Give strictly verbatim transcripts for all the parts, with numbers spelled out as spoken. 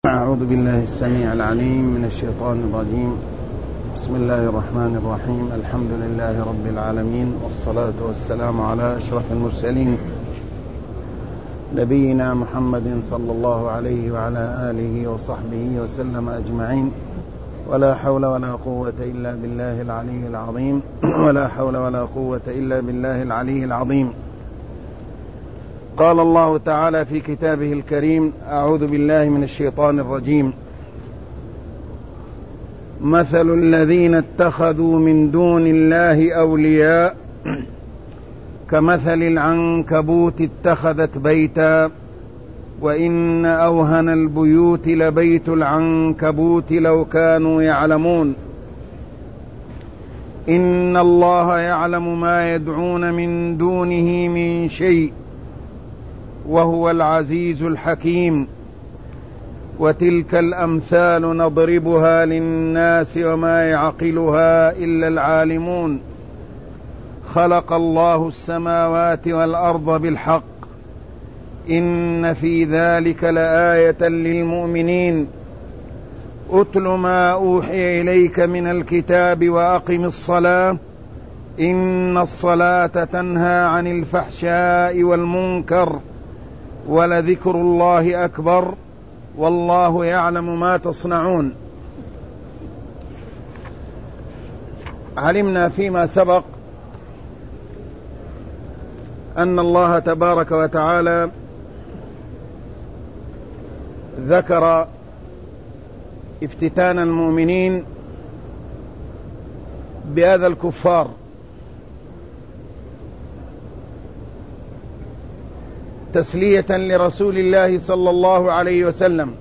أعوذ بالله السميع العليم من الشيطان الرجيم. بسم الله الرحمن الرحيم. الحمد لله رب العالمين، والصلاة والسلام على أشرف المرسلين نبينا محمد صلى الله عليه وعلى آله وصحبه وسلم أجمعين. ولا حول ولا قوة إلا بالله العلي العظيم ولا حول ولا قوة إلا بالله العلي العظيم. قال الله تعالى في كتابه الكريم: أعوذ بالله من الشيطان الرجيم. مثل الذين اتخذوا من دون الله أولياء كمثل العنكبوت اتخذت بيتا وإن أوهن البيوت لبيت العنكبوت لو كانوا يعلمون. إن الله يعلم ما يدعون من دونه من شيء وهو العزيز الحكيم. وتلك الأمثال نضربها للناس وما يعقلها إلا العالمون. خلق الله السماوات والأرض بالحق إن في ذلك لآية للمؤمنين. أتل ما أوحي إليك من الكتاب وأقم الصلاة إن الصلاة تنهى عن الفحشاء والمنكر ولذكر الله أكبر والله يعلم ما تصنعون. علمنا فيما سبق أن الله تبارك وتعالى ذكر افتتان المؤمنين بأذى الكفار، تسلية لرسول الله صلى الله عليه وسلم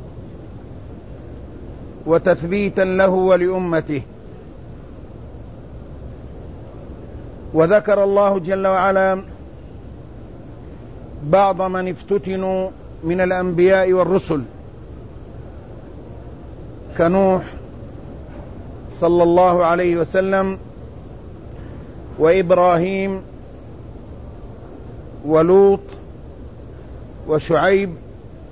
وتثبيتا له ولأمته. وذكر الله جل وعلا بعض من افتتنوا من الأنبياء والرسل كنوح صلى الله عليه وسلم وإبراهيم ولوط وشعيب.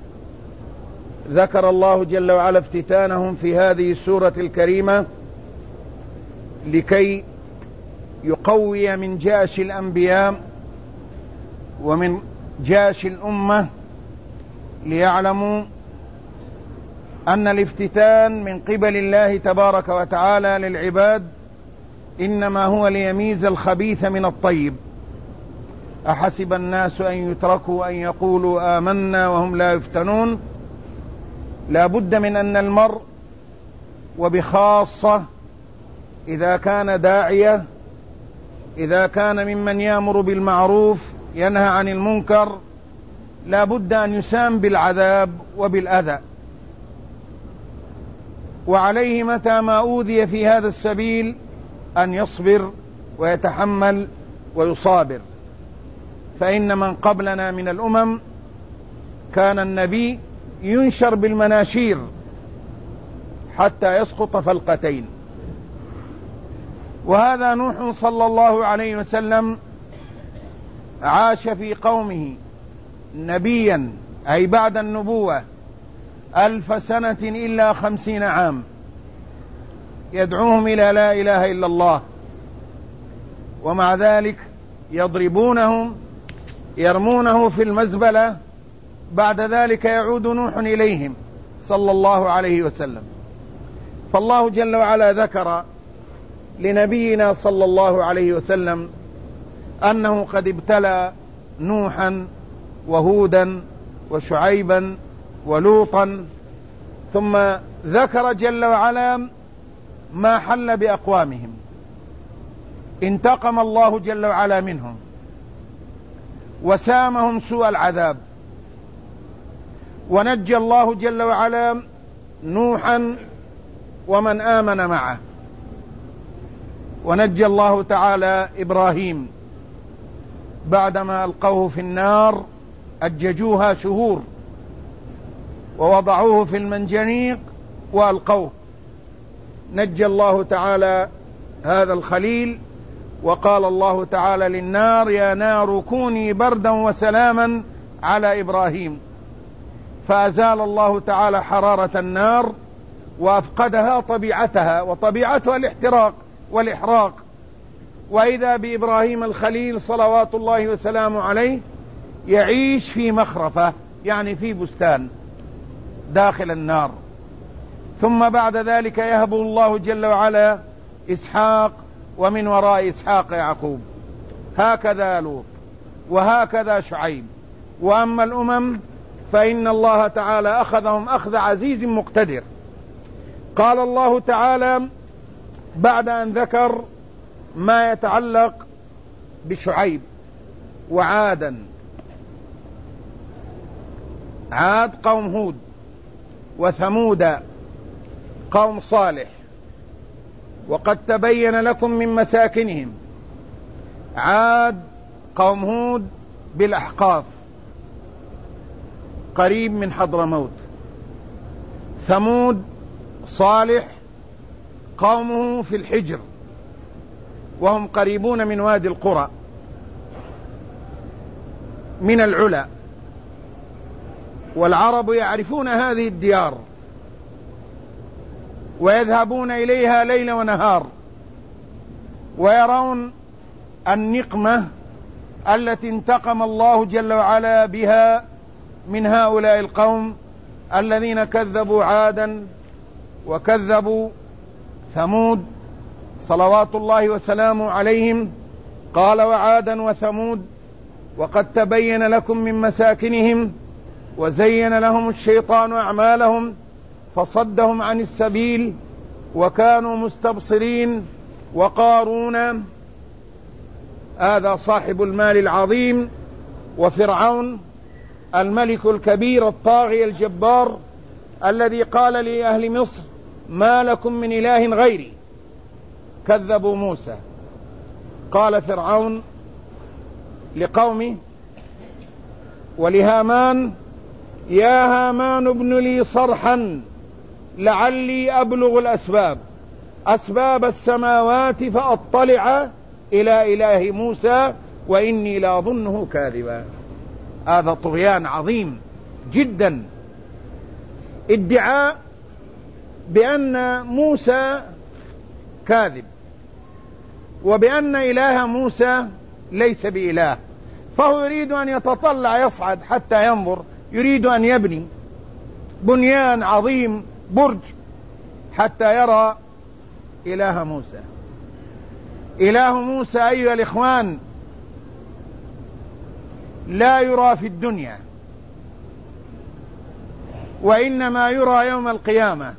ذكر الله جل وعلا افتتانهم في هذه السورة الكريمة لكي يقوي من جأش الأنبياء ومن جأش الأمة، ليعلموا أن الافتتان من قبل الله تبارك وتعالى للعباد إنما هو ليميز الخبيث من الطيب. أحسب الناس أن يتركوا أن يقولوا آمنا وهم لا يفتنون. لا بد من أن المرء، وبخاصة إذا كان داعية، إذا كان ممن يأمر بالمعروف ينهى عن المنكر، لا بد أن يسام بالعذاب وبالأذى، وعليه متى ما أوذي في هذا السبيل أن يصبر ويتحمل ويصابر. فإن من قبلنا من الأمم كان النبي ينشر بالمناشير حتى يسقط فلقتين، وهذا نوح صلى الله عليه وسلم عاش في قومه نبيا، أي بعد النبوة، ألف سنة إلا خمسين عام يدعوهم إلى لا إله إلا الله، ومع ذلك يضربونهم يرمونه في المزبلة. بعد ذلك يعود نوح إليهم صلى الله عليه وسلم. فالله جل وعلا ذكر لنبينا صلى الله عليه وسلم أنه قد ابتلى نوحا وهودا وشعيبا ولوطا، ثم ذكر جل وعلا ما حل بأقوامهم. انتقم الله جل وعلا منهم وسامهم سوء العذاب، ونجى الله جل وعلا نوحا ومن آمن معه، ونجى الله تعالى إبراهيم بعدما ألقوه في النار أججوها شهور ووضعوه في المنجنيق وألقوه. نجى الله تعالى هذا الخليل، وقال الله تعالى للنار: يا نار كوني بردا وسلاما على إبراهيم. فأزال الله تعالى حرارة النار وأفقدها طبيعتها، وطبيعتها الاحتراق والإحراق. وإذا بإبراهيم الخليل صلوات الله وسلامه عليه يعيش في مخرفة، يعني في بستان داخل النار. ثم بعد ذلك يهب الله جل وعلا إسحاق، ومن وراء إسحاق يعقوب. هكذا لوط، وهكذا شعيب. وأما الأمم فإن الله تعالى أخذهم أخذ عزيز مقتدر. قال الله تعالى بعد أن ذكر ما يتعلق بشعيب وعادا: عاد قوم هود، وثمود قوم صالح، وقد تبين لكم من مساكنهم. عاد قوم هود بالأحقاف قريب من حضرموت. ثمود صالح قومه في الحجر، وهم قريبون من وادي القرى من العلا، والعرب يعرفون هذه الديار ويذهبون إليها ليل ونهار، ويرون النقمة التي انتقم الله جل وعلا بها من هؤلاء القوم الذين كذبوا عادا وكذبوا ثمود صلوات الله وسلامه عليهم. قال: وعادا وثمود وقد تبين لكم من مساكنهم وزين لهم الشيطان أعمالهم فصدهم عن السبيل وكانوا مستبصرين. وقارون هذا صاحب المال العظيم، وفرعون الملك الكبير الطاغي الجبار الذي قال لأهل مصر: ما لكم من إله غيري. كذبوا موسى. قال فرعون لقومه ولهامان: يا هامان ابن لي صرحا لعلي أبلغ الأسباب أسباب السماوات فأطلع إلى إله موسى وإني لأظنه كاذبا. هذا طغيان عظيم جدا، ادعاء بأن موسى كاذب وبأن إله موسى ليس بإله، فهو يريد أن يتطلع يصعد حتى ينظر، يريد أن يبني بنيان عظيم برج حتى يرى إله موسى. إله موسى أيها الإخوان لا يرى في الدنيا، وإنما يرى يوم القيامة.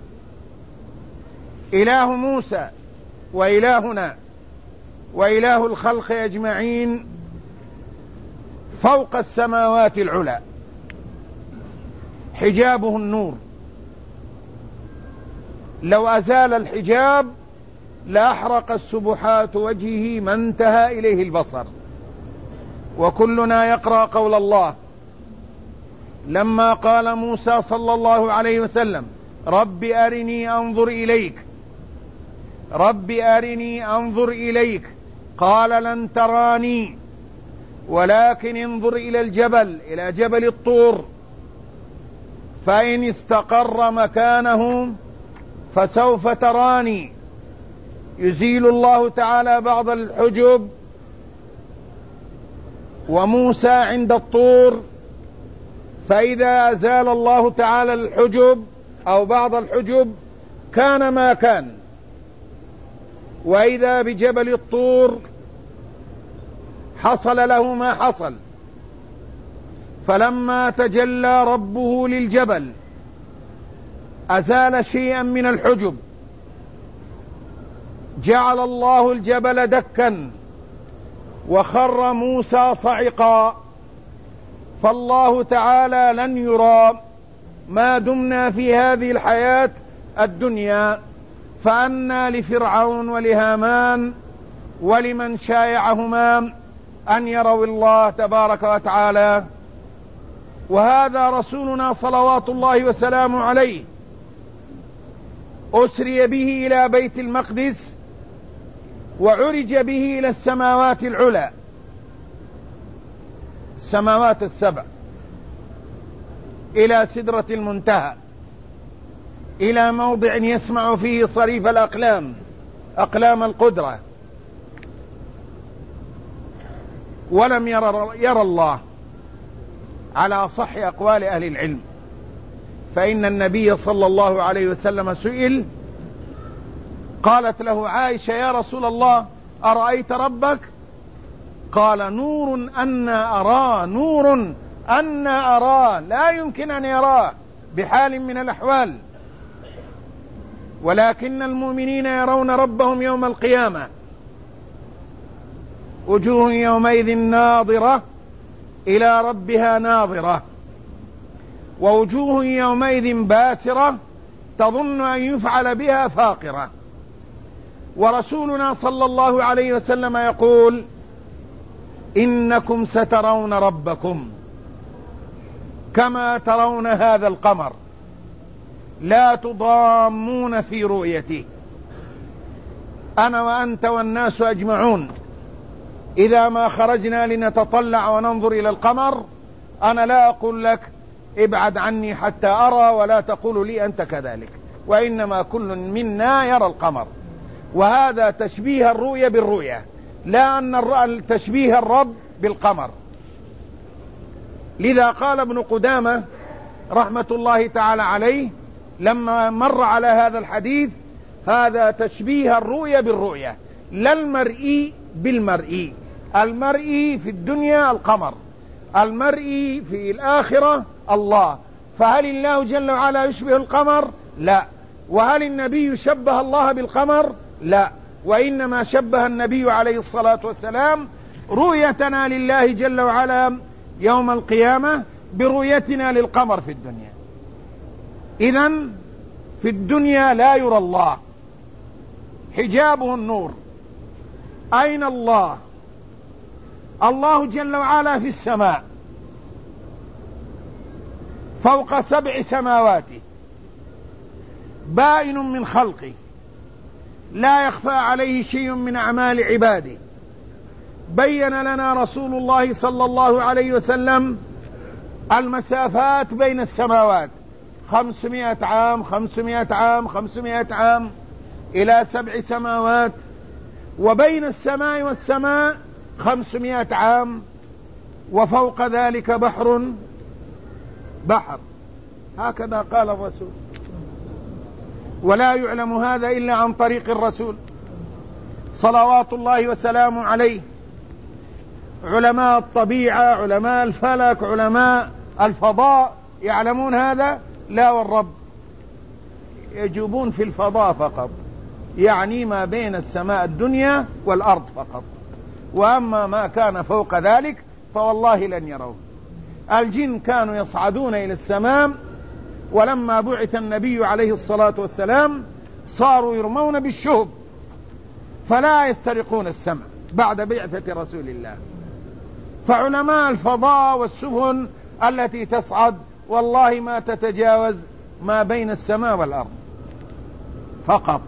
إله موسى وإلهنا وإله الخلق أجمعين فوق السماوات العلى، حجابه النور. لو أزال الحجاب لأحرق السبحات وجهه ما انتهى إليه البصر. وكلنا يقرأ قول الله لما قال موسى صلى الله عليه وسلم: رب أرني أنظر إليك، رب أرني أنظر إليك، قال: لن تراني ولكن انظر إلى الجبل، إلى جبل الطور، فإن استقر مكانه فسوف تراني. يزيل الله تعالى بعض الحجب، وموسى عند الطور، فإذا أزال الله تعالى الحجب أو بعض الحجب كان ما كان. وإذا بجبل الطور حصل له ما حصل، فلما تجلى ربه للجبل أزال شيئا من الحجب، جعل الله الجبل دكا وخر موسى صعقا. فالله تعالى لن يرى ما دمنا في هذه الحياة الدنيا، فأنى لفرعون ولهامان ولمن شايعهما أن يروا الله تبارك وتعالى. وهذا رسولنا صلوات الله وسلامه عليه أسري به إلى بيت المقدس وعرج به إلى السماوات العلى، السماوات السبع، إلى سدرة المنتهى، إلى موضع يسمع فيه صريف الأقلام، أقلام القدرة، ولم يرى, يرى الله على أصح أقوال أهل العلم. فإن النبي صلى الله عليه وسلم سئل، قالت له عائشة: يا رسول الله أرأيت ربك؟ قال: نور أنا أراه، نور أنا أراه، لا يمكن أن يراه بحال من الأحوال، ولكن المؤمنين يرون ربهم يوم القيامة، وجوه يومئذ ناظرة إلى ربها ناظرة، ووجوه يومئذ باسرة تظن أن يفعل بها فاقرة. ورسولنا صلى الله عليه وسلم يقول: إنكم سترون ربكم كما ترون هذا القمر لا تضامون في رؤيته. أنا وأنت والناس أجمعون إذا ما خرجنا لنتطلع وننظر إلى القمر، أنا لا أقول لك ابعد عني حتى أرى، ولا تقول لي أنت كذلك، وإنما كل منا يرى القمر. وهذا تشبيه الرؤية بالرؤية، لا أن تشبيه الرب بالقمر. لذا قال ابن قدامة رحمة الله تعالى عليه لما مر على هذا الحديث: هذا تشبيه الرؤية بالرؤية، لا المرئي بالمرئي. المرئي في الدنيا القمر، المرئي في الآخرة الله. فهل الله جل وعلا يشبه القمر؟ لا. وهل النبي شبه الله بالقمر؟ لا. وإنما شبه النبي عليه الصلاة والسلام رؤيتنا لله جل وعلا يوم القيامة برؤيتنا للقمر في الدنيا. إذن في الدنيا لا يرى الله، حجابه النور. أين الله؟ الله جل وعلا في السماء فوق سبع سماوات، بائن من خلقه، لا يخفى عليه شيء من أعمال عباده. بين لنا رسول الله صلى الله عليه وسلم المسافات بين السماوات: خمسمائة عام، خمسمائة عام، خمسمائة عام، إلى سبع سماوات. وبين السماء والسماء خمسمائة عام، وفوق ذلك بحر بحر. هكذا قال الرسول، ولا يعلم هذا إلا عن طريق الرسول صلوات الله وسلامه عليه. علماء الطبيعة، علماء الفلك، علماء الفضاء يعلمون هذا؟ لا والرب. يجوبون في الفضاء فقط، يعني ما بين السماء الدنيا والأرض فقط، وأما ما كان فوق ذلك فوالله لن يروه. الجن كانوا يصعدون إلى السماء، ولما بعث النبي عليه الصلاة والسلام صاروا يرمون بالشهب فلا يسترقون السمع بعد بعثة رسول الله. فعلماء الفضاء والسفن التي تصعد والله ما تتجاوز ما بين السماء والأرض فقط.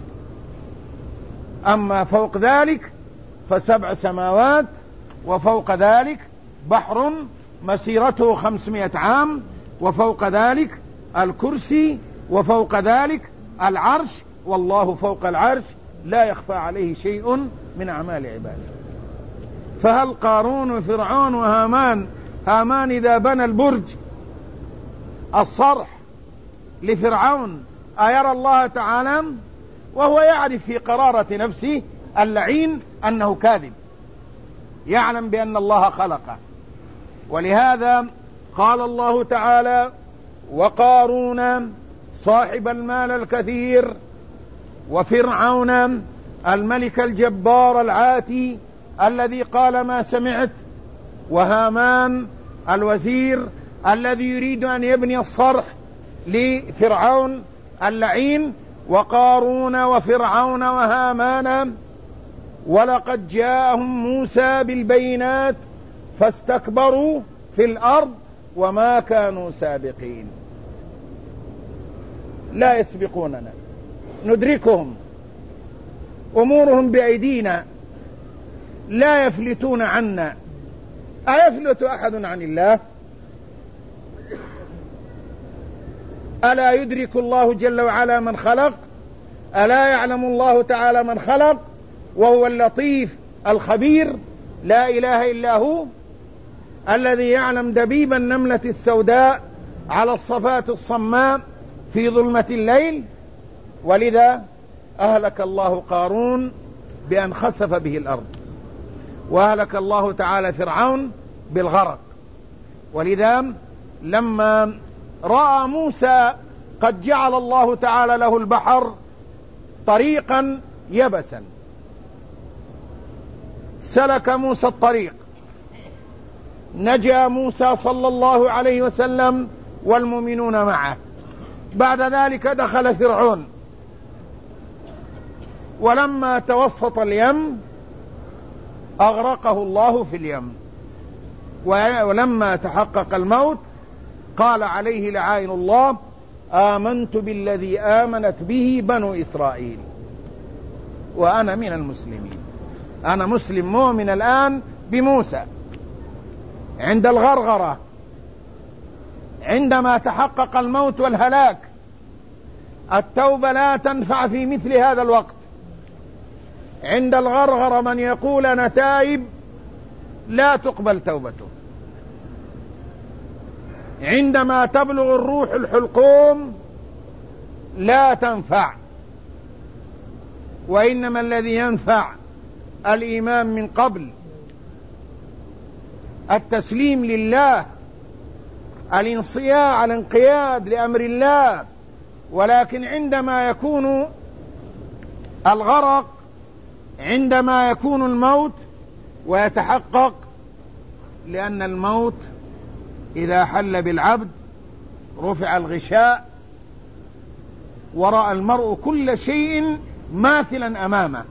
أما فوق ذلك فسبع سماوات، وفوق ذلك بحر مسيرته خمسمائة عام، وفوق ذلك الكرسي، وفوق ذلك العرش، والله فوق العرش لا يخفى عليه شيء من أعمال عباده. فهل قارون وفرعون وهامان، هامان إذا بنى البرج الصرح لفرعون أيرى الله تعالى؟ وهو يعرف في قرارة نفسه اللعين أنه كاذب، يعلم بأن الله خلقه. ولهذا قال الله تعالى: وقارون صاحب المال الكثير، وفرعون الملك الجبار العاتي الذي قال ما سمعت، وهامان الوزير الذي يريد أن يبني الصرح لفرعون اللعين. وقارون وفرعون وهامان ولقد جاءهم موسى بالبينات فاستكبروا في الأرض وما كانوا سابقين. لا يسبقوننا، ندركهم، أمورهم بأيدينا، لا يفلتون عنا. أيفلت أحد عن الله؟ ألا يدرك الله جل وعلا من خلق؟ ألا يعلم الله تعالى من خلق وهو اللطيف الخبير؟ لا إله إلا هو الذي يعلم دبيب النملة السوداء على الصفات الصماء في ظلمة الليل. ولذا أهلك الله قارون بأن خسف به الأرض، وأهلك الله تعالى فرعون بالغرق. ولذا لما رأى موسى قد جعل الله تعالى له البحر طريقا يبسا، سلك موسى الطريق، نجا موسى صلى الله عليه وسلم والمؤمنون معه. بعد ذلك دخل فرعون، ولما توسط اليم أغرقه الله في اليم. ولما تحقق الموت قال عليه لعائن الله: آمنت بالذي آمنت به بنو إسرائيل وأنا من المسلمين. أنا مسلم مؤمن الآن بموسى. عند الغرغرة، عندما تحقق الموت والهلاك، التوبة لا تنفع في مثل هذا الوقت. عند الغرغرة من يقول أنا تائب لا تقبل توبته. عندما تبلغ الروح الحلقوم لا تنفع، وإنما الذي ينفع الإيمان من قبل، التسليم لله، الانصياع، الانقياد لأمر الله. ولكن عندما يكون الغرق، عندما يكون الموت ويتحقق، لأن الموت إذا حل بالعبد رفع الغشاء ورأى المرء كل شيء ماثلا أمامه.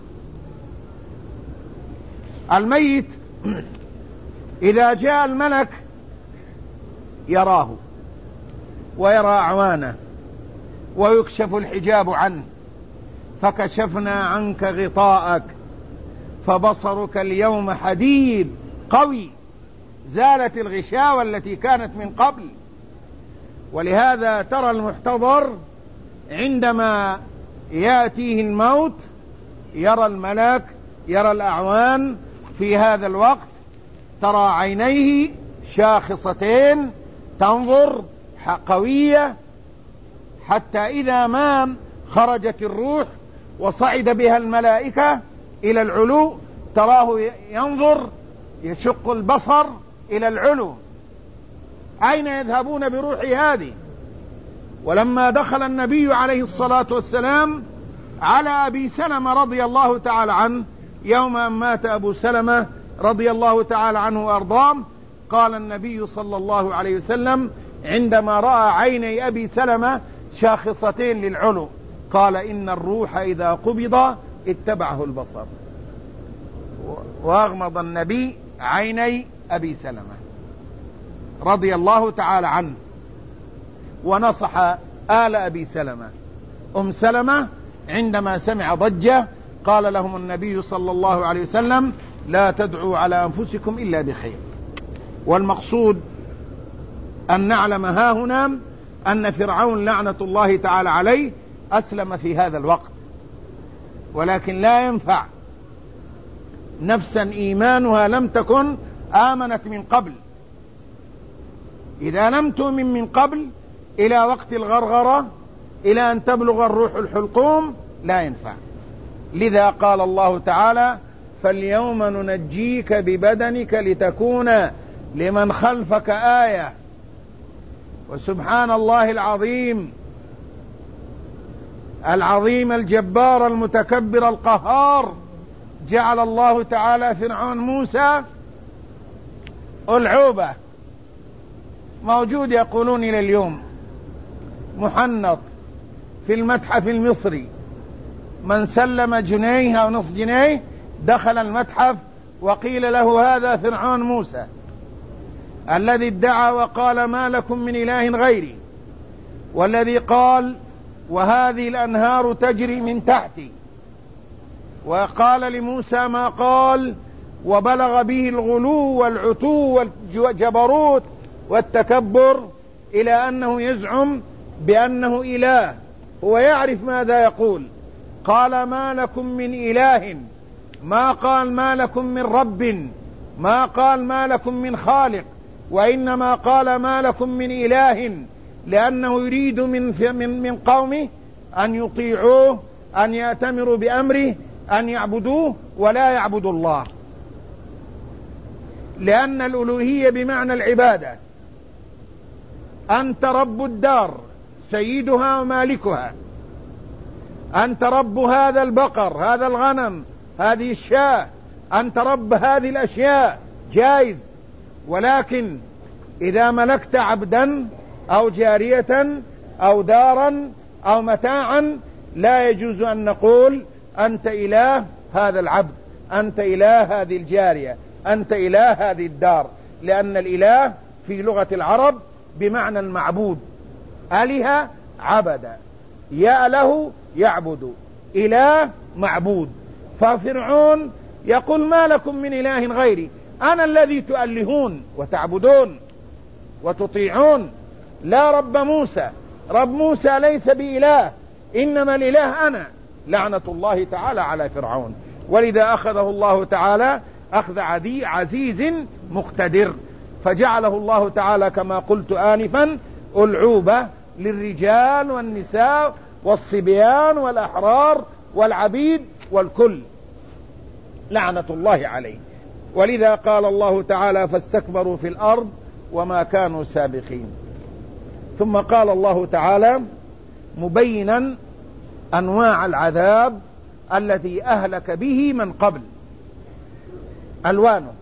الميت إذا جاء الملك يراه ويرى أعوانه ويكشف الحجاب عنه، فكشفنا عنك غطاءك فبصرك اليوم حديد قوي. زالت الغشاوة التي كانت من قبل. ولهذا ترى المحتضر عندما يأتيه الموت يرى الملك، يرى الأعوان. في هذا الوقت ترى عينيه شاخصتين تنظر قوية، حتى إذا ما خرجت الروح وصعد بها الملائكة إلى العلو تراه ينظر يشق البصر إلى العلو. أين يذهبون بروحي هذه؟ ولما دخل النبي عليه الصلاة والسلام على أبي سلمة رضي الله تعالى عنه يوم أن مات أبو سلمة رضي الله تعالى عنه وأرضاه، قال النبي صلى الله عليه وسلم عندما رأى عيني أبي سلمة شاخصتين للعلو قال: إن الروح إذا قبض اتبعه البصر. وأغمض النبي عيني أبي سلمة رضي الله تعالى عنه، ونصح آل أبي سلمة. أم سلمة عندما سمع ضجة قال لهم النبي صلى الله عليه وسلم: لا تدعوا على أنفسكم إلا بخير. والمقصود أن نعلم ها هنا أن فرعون لعنة الله تعالى عليه أسلم في هذا الوقت، ولكن لا ينفع نفسا إيمانها لم تكن آمنت من قبل. إذا لم تؤمن من قبل إلى وقت الغرغرة إلى أن تبلغ الروح الحلقوم لا ينفع. لذا قال الله تعالى: فاليوم ننجيك ببدنك لتكون لمن خلفك آية. وسبحان الله العظيم العظيم الجبار المتكبر القهار، جعل الله تعالى فرعون موسى ألعوبة، موجود يقولون إلى اليوم محنط في المتحف المصري، من سلم جنيه أو نصف جنيه دخل المتحف وقيل له هذا فرعون موسى الذي ادعى وقال ما لكم من إله غيري، والذي قال وهذه الأنهار تجري من تحتي، وقال لموسى ما قال، وبلغ به الغلو والعتو والجبروت والتكبر إلى أنه يزعم بأنه إله، هو يعرف ماذا يقول. قال ما لكم من إله، ما قال ما لكم من رب، ما قال ما لكم من خالق، وإنما قال ما لكم من إله، لأنه يريد من من من قومه أن يطيعوه، أن يأتمروا بأمره، أن يعبدوه ولا يعبدوا الله، لأن الألوهية بمعنى العبادة. أنت رب الدار سيدها ومالكها، أنت رب هذا البقر، هذا الغنم، هذه الشاة، أنت رب هذه الأشياء، جائز. ولكن إذا ملكت عبدا أو جارية أو دارا أو متاعا لا يجوز أن نقول أنت إله هذا العبد، أنت إله هذه الجارية، أنت إله هذه الدار، لأن الإله في لغة العرب بمعنى المعبود. أله عبد، يأله يعبد، إله معبود. ففرعون يقول ما لكم من إله غيري، أنا الذي تؤلهون وتعبدون وتطيعون، لا رب موسى، رب موسى ليس بإله، إنما الإله أنا. لعنة الله تعالى على فرعون. ولذا أخذه الله تعالى أخذ عدي عزيز مقتدر، فجعله الله تعالى كما قلت آنفا ألعوبة للرجال والنساء والصبيان والأحرار والعبيد والكل، لعنة الله عليه. ولذا قال الله تعالى فاستكبروا في الأرض وما كانوا سابقين. ثم قال الله تعالى مبينا أنواع العذاب التي أهلك به من قبل، ألوانه.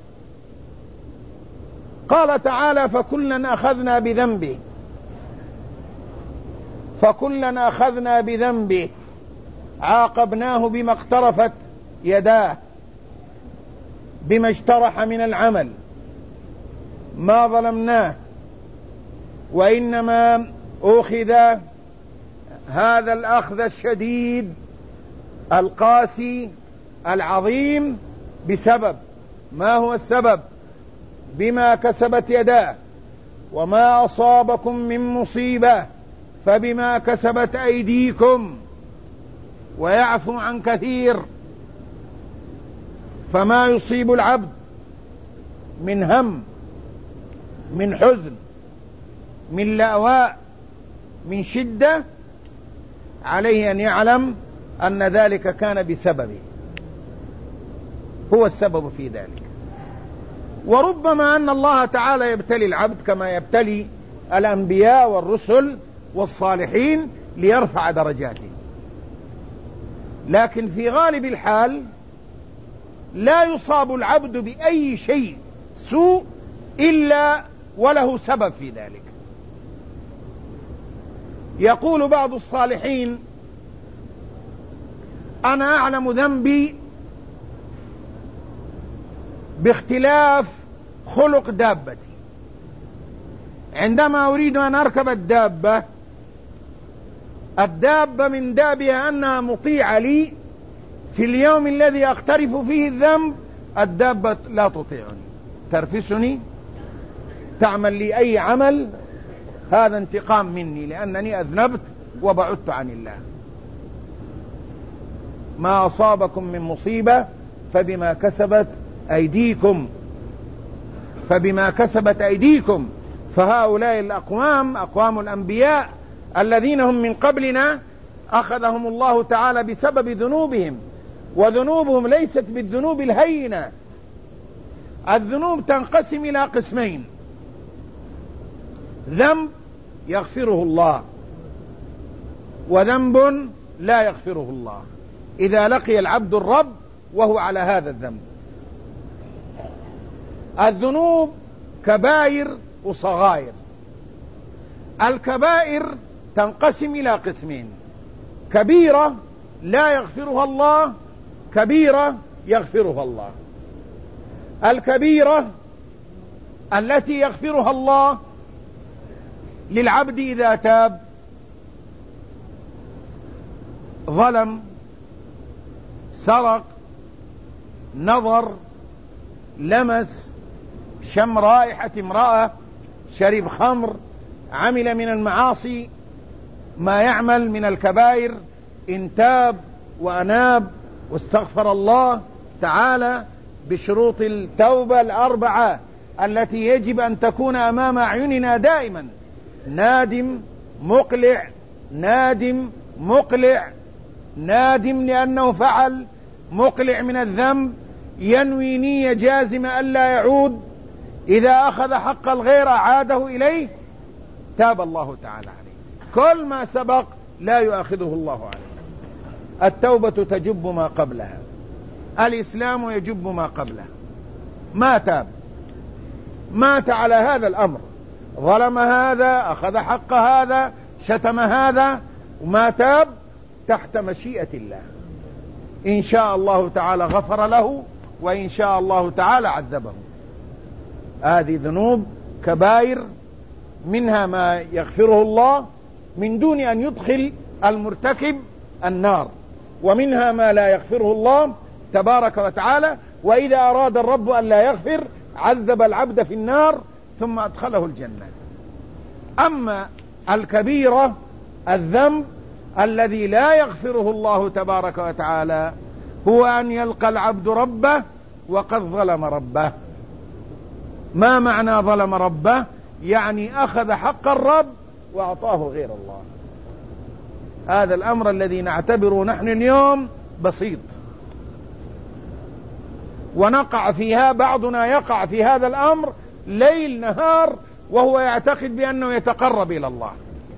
قال تعالى فكلا أخذنا بذنبه، فكلا أخذنا بذنبه عاقبناه بما اقترفت يداه، بما اجترح من العمل، ما ظلمناه، وإنما أخذ هذا الأخذ الشديد القاسي العظيم بسبب، ما هو السبب؟ بما كسبت يداه. وما أصابكم من مصيبة فبما كسبت أيديكم ويعفو عن كثير. فما يصيب العبد من هم، من حزن، من لأواء، من شدة، عليه أن يعلم أن ذلك كان بسببه، هو السبب في ذلك. وربما أن الله تعالى يبتلي العبد كما يبتلي الأنبياء والرسل والصالحين ليرفع درجاته، لكن في غالب الحال لا يصاب العبد بأي شيء سوء إلا وله سبب في ذلك. يقول بعض الصالحين أنا أعلم ذنبي باختلاف خلق دابتي، عندما أريد أن أركب الدابة، الدابة من دابها أنها مطيعة لي، في اليوم الذي أقترف فيه الذنب الدابة لا تطيعني، ترفسني، تعمل لي أي عمل، هذا انتقام مني لأنني أذنبت وبعدت عن الله. ما أصابكم من مصيبة فبما كسبت أيديكم، فبما كسبت أيديكم. فهؤلاء الأقوام أقوام الأنبياء الذين هم من قبلنا أخذهم الله تعالى بسبب ذنوبهم، وذنوبهم ليست بالذنوب الهينة. الذنوب تنقسم إلى قسمين: ذنب يغفره الله، وذنب لا يغفره الله إذا لقي العبد الرب وهو على هذا الذنب. الذنوب كبائر وصغائر. الكبائر تنقسم إلى قسمين: كبيرة لا يغفرها الله، كبيرة يغفرها الله. الكبيرة التي يغفرها الله للعبد إذا تاب، ظلم، سرق، نظر، لمس، شم رائحة امرأة، شرب خمر، عمل من المعاصي، ما يعمل من الكبائر إن تاب وأناب واستغفر الله تعالى بشروط التوبة الأربعة التي يجب أن تكون أمام أعيننا دائما: نادم مقلع، نادم مقلع، نادم لأنه فعل، مقلع من الذنب، ينوي نية جازمة ألا يعود، إذا أخذ حق الغير عاده إليه، تاب الله تعالى عليه. كل ما سبق لا يؤاخذه الله عليه. التوبة تجب ما قبلها، الإسلام يجب ما قبله. ما تاب، مات على هذا الأمر، ظلم هذا، أخذ حق هذا، شتم هذا، وما تاب، تحت مشيئة الله. إن شاء الله تعالى غفر له، وإن شاء الله تعالى عذبه. هذه ذنوب كبائر، منها ما يغفره الله من دون أن يدخل المرتكب النار، ومنها ما لا يغفره الله تبارك وتعالى، وإذا أراد الرب أن لا يغفر عذب العبد في النار ثم أدخله الجنة. أما الكبيرة، الذنب الذي لا يغفره الله تبارك وتعالى، هو أن يلقى العبد ربه وقد ظلم ربه. ما معنى ظلم ربه؟ يعني أخذ حق الرب وأعطاه غير الله. هذا الأمر الذي نعتبره نحن اليوم بسيط، ونقع فيها، بعضنا يقع في هذا الأمر ليل نهار، وهو يعتقد بأنه يتقرب إلى الله،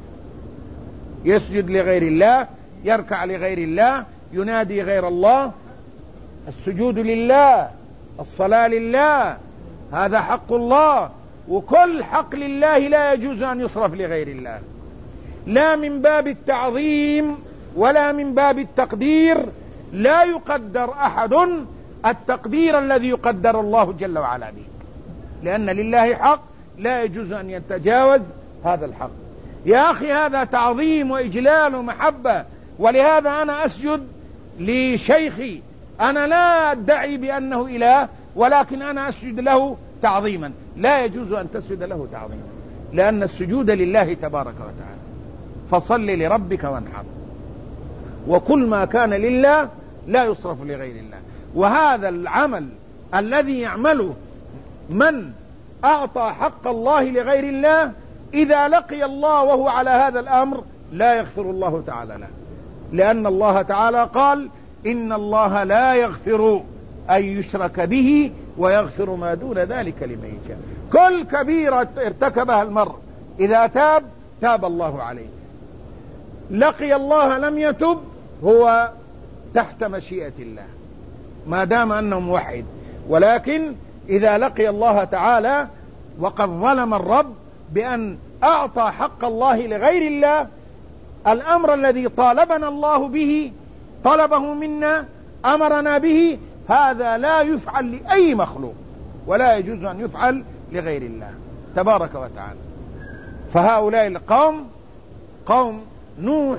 يسجد لغير الله، يركع لغير الله، ينادي غير الله. السجود لله، الصلاة لله، هذا حق الله، وكل حق لله لا يجوز أن يصرف لغير الله، لا من باب التعظيم ولا من باب التقدير. لا يقدر أحد التقدير الذي يقدر الله جل وعلا به، لأن لله حق لا يجوز أن يتجاوز هذا الحق. يا أخي هذا تعظيم وإجلال ومحبة، ولهذا أنا أسجد لشيخي، أنا لا أدعي بأنه إله، ولكن أنا أسجد له تعظيما. لا يجوز أن تسجد له تعظيما، لأن السجود لله تبارك وتعالى. فصل لربك وانحر، وكل ما كان لله لا يصرف لغير الله. وهذا العمل الذي يعمله من أعطى حق الله لغير الله، إذا لقي الله وهو على هذا الأمر لا يغفر الله تعالى له، لأن الله تعالى قال: إن الله لا يغفر أن يشرك به ويغفر ما دون ذلك لمن يشاء. كل كبيرة ارتكبها المرء إذا تاب تاب الله عليه. لقي الله لم يتب، هو تحت مشيئة الله ما دام أنه موحد. ولكن إذا لقي الله تعالى وقد ظلم الرب بأن أعطى حق الله لغير الله، الأمر الذي طالبنا الله به، طلبه منا، أمرنا به، هذا لا يفعل لأي مخلوق، ولا يجوز أن يفعل لغير الله تبارك وتعالى. فهؤلاء القوم، قوم نوح،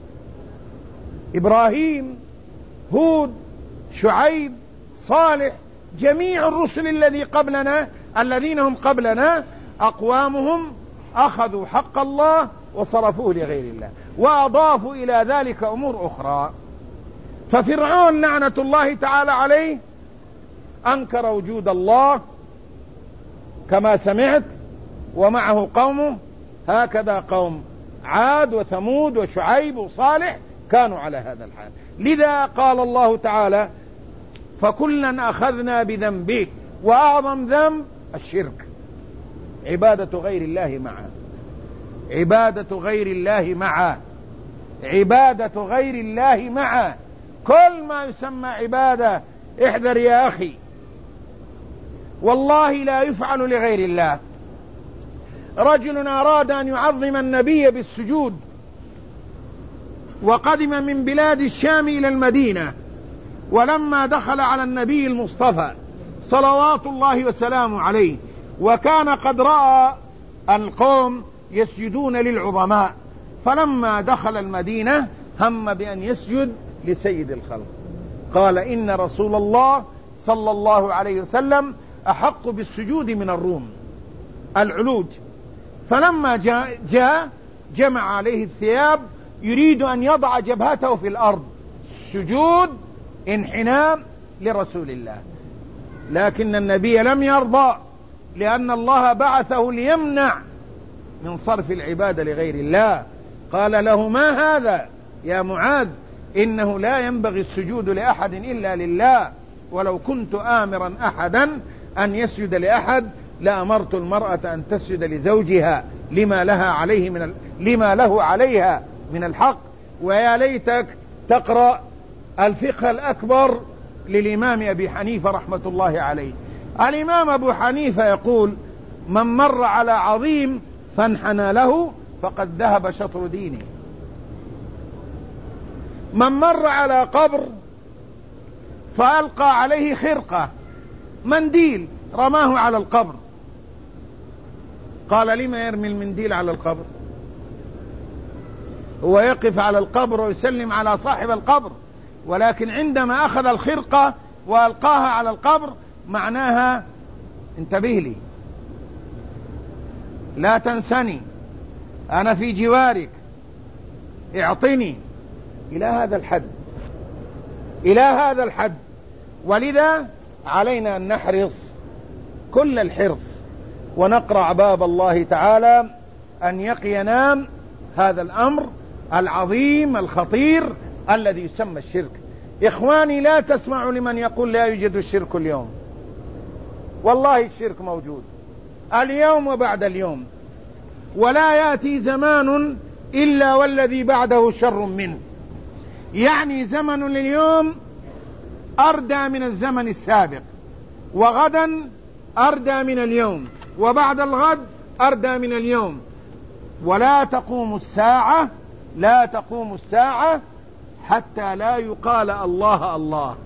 إبراهيم، هود، شعيب، صالح، جميع الرسل الذي قبلنا الذين هم قبلنا، أقوامهم أخذوا حق الله وصرفوه لغير الله، وأضافوا إلى ذلك أمور أخرى. ففرعون لعنة الله تعالى عليه أنكر وجود الله كما سمعت، ومعه قومه، هكذا قوم عاد وثمود وشعيب وصالح كانوا على هذا الحال. لذا قال الله تعالى: فكلا أخذنا بذنبه، وأعظم ذنب الشرك، عبادة غير الله معه، عبادة غير الله معه، عبادة غير الله معه. كل ما يسمى عبادة احذر يا أخي، والله لا يفعل لغير الله. رجل أراد أن يعظم النبي بالسجود، وقدم من بلاد الشام إلى المدينة، ولما دخل على النبي المصطفى صلوات الله وسلامه عليه، وكان قد رأى القوم يسجدون للعظماء، فلما دخل المدينة هم بأن يسجد لسيد الخلق. قال: إن رسول الله صلى الله عليه وسلم أحق بالسجود من الروم، العلوج. فلما جاء, جاء جمع عليه الثياب يريد أن يضع جبهته في الأرض، سجود انحناء لرسول الله، لكن النبي لم يرضى، لأن الله بعثه ليمنع من صرف العبادة لغير الله. قال له: ما هذا يا معاذ؟ إنه لا ينبغي السجود لأحد إلا لله، ولو كنت آمرا أحدا أن يسجد لأحد لأمرت المرأة أن تسجد لزوجها لما لها عليه من ال... لما له عليها من الحق. ويا ليتك تقرأ الفقه الأكبر للإمام أبي حنيفة رحمة الله عليه. الإمام أبو حنيفة يقول: من مر على عظيم فانحنى له فقد ذهب شطر دينه. من مر على قبر فألقى عليه خرقة، منديل، رماه على القبر، قال: لما يرمي المنديل على القبر؟ هو يقف على القبر ويسلم على صاحب القبر، ولكن عندما أخذ الخرقة وألقاها على القبر معناها: انتبه لي، لا تنسني، أنا في جوارك، اعطني. إلى هذا الحد، إلى هذا الحد. ولذا علينا أن نحرص كل الحرص ونقرع باب الله تعالى أن يقينا هذا الأمر العظيم الخطير الذي يسمى الشرك. إخواني، لا تسمعوا لمن يقول لا يوجد الشرك اليوم. والله الشرك موجود اليوم وبعد اليوم، ولا يأتي زمان إلا والذي بعده شر منه. يعني زمن اليوم أردى من الزمن السابق، وغدا أردى من اليوم، وبعد الغد أردى من اليوم. ولا تقوم الساعة لا تقوم الساعة حتى لا يقال الله الله.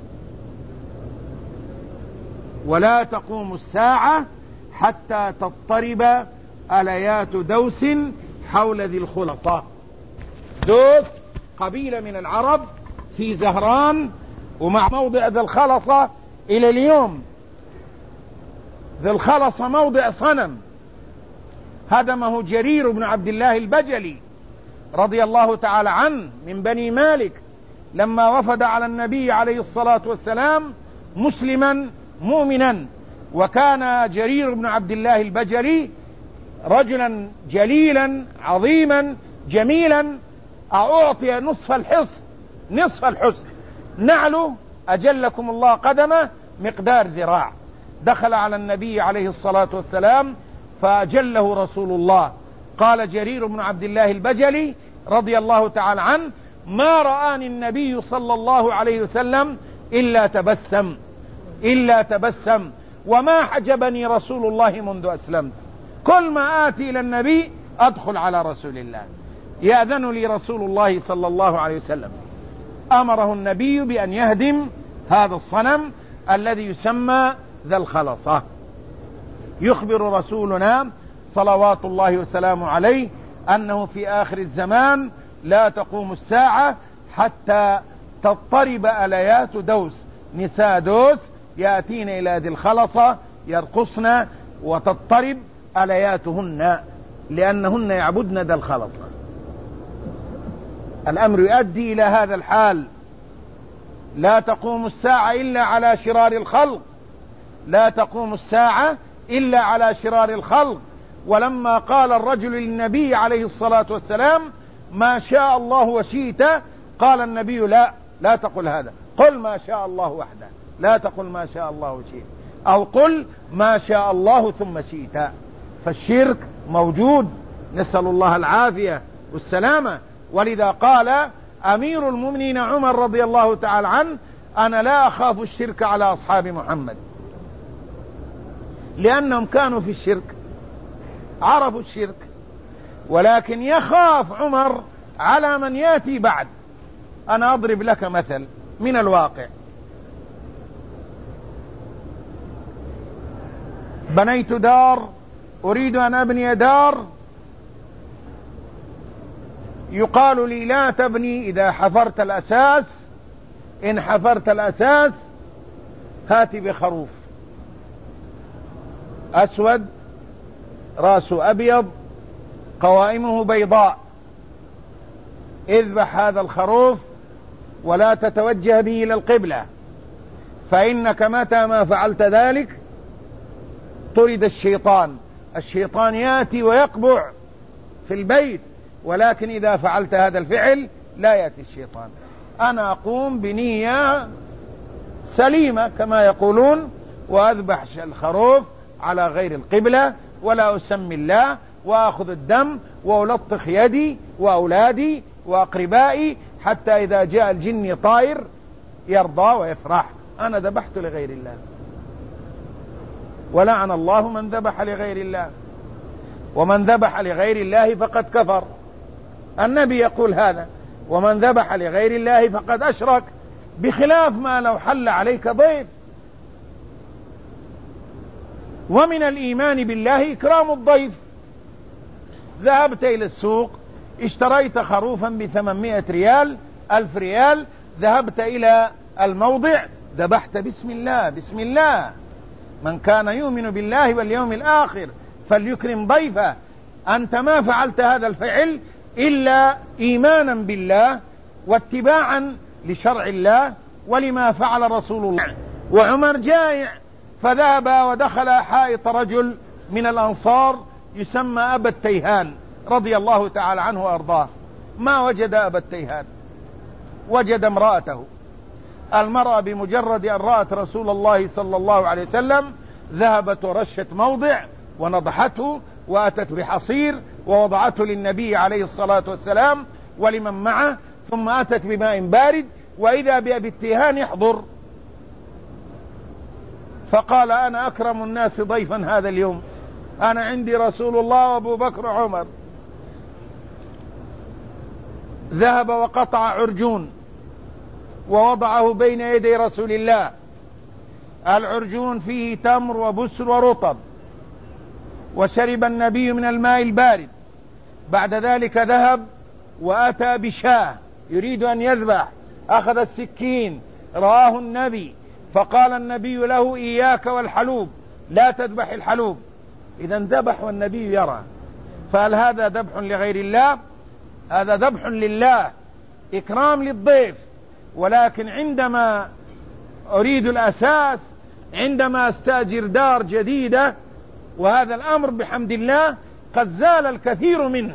ولا تقوم الساعة حتى تضطرب أليات دوس حول ذي الخلصة. دوس قبيلة من العرب في زهران، ومع موضع ذي الخلصة إلى اليوم. ذي الخلصة موضع صنم هدمه جرير بن عبد الله البجلي رضي الله تعالى عنه من بني مالك، لما وفد على النبي عليه الصلاة والسلام مسلما مؤمنا. وكان جرير بن عبد الله البجلي رجلا جليلا عظيما جميلا، أعطي نصف الحصن نصف الحسن، نعله أجلكم الله قدمه مقدار ذراع. دخل على النبي عليه الصلاة والسلام فأجله رسول الله. قال جرير بن عبد الله البجلي رضي الله تعالى عنه: ما رآني النبي صلى الله عليه وسلم إلا تبسم إلا تبسم وما حجبني رسول الله منذ أسلمت. كل ما آتي إلى النبي أدخل على رسول الله، يأذن لي رسول الله صلى الله عليه وسلم. أمره النبي بأن يهدم هذا الصنم الذي يسمى ذا الخلصة. يخبر رسولنا صلوات الله وسلامه عليه أنه في آخر الزمان لا تقوم الساعة حتى تضطرب أليات دوس، نساء دوس يأتين إلى ذي الخلصة يرقصن وتضطرب ألياتهن لأنهن يعبدن ذا الخلصة. الأمر يؤدي إلى هذا الحال. لا تقوم الساعة إلا على شرار الخلق، لا تقوم الساعة إلا على شرار الخلق. ولما قال الرجل للنبي عليه الصلاة والسلام: ما شاء الله وشئت، قال النبي: لا لا تقل هذا، قل ما شاء الله وحده، لا تقل ما شاء الله وشئت، أو قل ما شاء الله ثم شئت. فالشرك موجود، نسأل الله العافية والسلامة. ولذا قال أمير المؤمنين عمر رضي الله تعالى عنه: أنا لا أخاف الشرك على أصحاب محمد، لأنهم كانوا في الشرك، عرفوا الشرك، ولكن يخاف عمر على من يأتي بعد. أنا أضرب لك مثل من الواقع. بنيت دار، أريد أن أبني دار، يقال لي: لا تبني إذا حفرت الأساس، إن حفرت الأساس هات بخروف أسود رأسه أبيض قوائمه بيضاء، اذبح هذا الخروف ولا تتوجه به إلى القبلة، فإنك متى ما فعلت ذلك طرد الشيطان. الشيطان يأتي ويقبع في البيت، ولكن إذا فعلت هذا الفعل لا يأتي الشيطان. أنا أقوم بنية سليمة كما يقولون، وأذبح الخروف على غير القبلة، ولا أسمي الله، وأخذ الدم وألطخ يدي وأولادي وأقربائي، حتى إذا جاء الجن طائر يرضى ويفرح. أنا ذبحت لغير الله، ولعن الله من ذبح لغير الله، ومن ذبح لغير الله فقد كفر. النبي يقول هذا: ومن ذبح لغير الله فقد أشرك، بخلاف ما لو حل عليك ضيف. ومن الإيمان بالله إكرام الضيف. ذهبت إلى السوق، اشتريت خروفا بثمانمائة ريال، ألف ريال، ذهبت إلى الموضع، ذبحت بسم الله. بسم الله، من كان يؤمن بالله واليوم الآخر فليكرم ضيفه. أنت ما فعلت هذا الفعل إلا إيمانا بالله واتباعا لشرع الله ولما فعل رسول الله. وعمر جائع، فذهب ودخل حائط رجل من الأنصار يسمى أبا التيهان رضي الله تعالى عنه وأرضاه. ما وجد أبا التيهان، وجد امرأته. المرأة بمجرد أن رأت رسول الله صلى الله عليه وسلم ذهبت ورشت موضع ونضحته، وأتت بحصير ووضعته للنبي عليه الصلاة والسلام ولمن معه، ثم أتت بماء بارد، وإذا بأبي التيهان يحضر، فقال: أنا أكرم الناس ضيفا هذا اليوم، أنا عندي رسول الله وأبو بكر وعمر. ذهب وقطع عرجون ووضعه بين يدي رسول الله. العرجون فيه تمر وبسر ورطب، وشرب النبي من الماء البارد. بعد ذلك ذهب وأتى بشاة يريد أن يذبح، أخذ السكين، رآه النبي، فقال النبي له: إياك والحلوب، لا تذبح الحلوب. إذا ذبح والنبي يرى. فهل هذا ذبح لغير الله؟ هذا ذبح لله، إكرام للضيف. ولكن عندما أريد الأساس، عندما أستأجر دار جديدة، وهذا الأمر بحمد الله قد زال الكثير منه،